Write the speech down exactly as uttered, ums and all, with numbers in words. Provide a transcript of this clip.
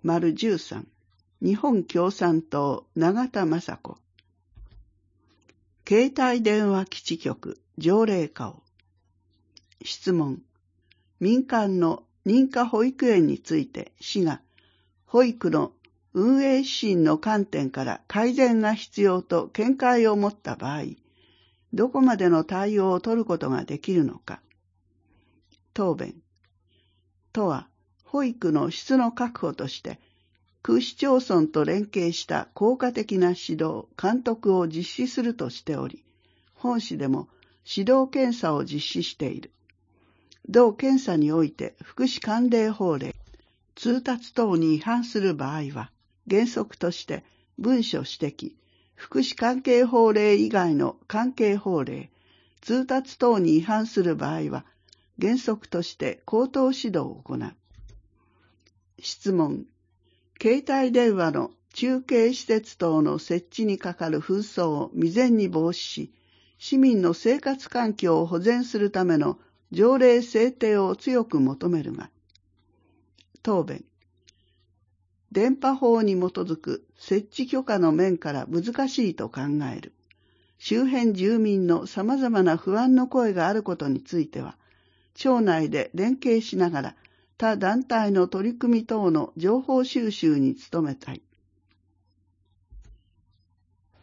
丸じゅうさん、日本共産党永田雅子。携帯電話基地局条例化を。質問。民間の認可保育園について市が保育の運営指針の観点から改善が必要と見解を持った場合、どこまでの対応を取ることができるのか。答弁。都は保育の質の確保として、区市町村と連携した効果的な指導・監督を実施するとしており、本市でも指導検査を実施している。同検査において福祉関連法令、通達等に違反する場合は、原則として文書指摘、福祉関係法令以外の関係法令、通達等に違反する場合は、原則として口頭指導を行う。質問。携帯電話の中継施設等の設置にかかる紛争を未然に防止し、市民の生活環境を保全するための条例制定を強く求めるが、答弁。電波法に基づく設置許可の面から難しいと考える。周辺住民の様々な不安の声があることについては、町内で連携しながら他団体の取り組み等の情報収集に努めたい。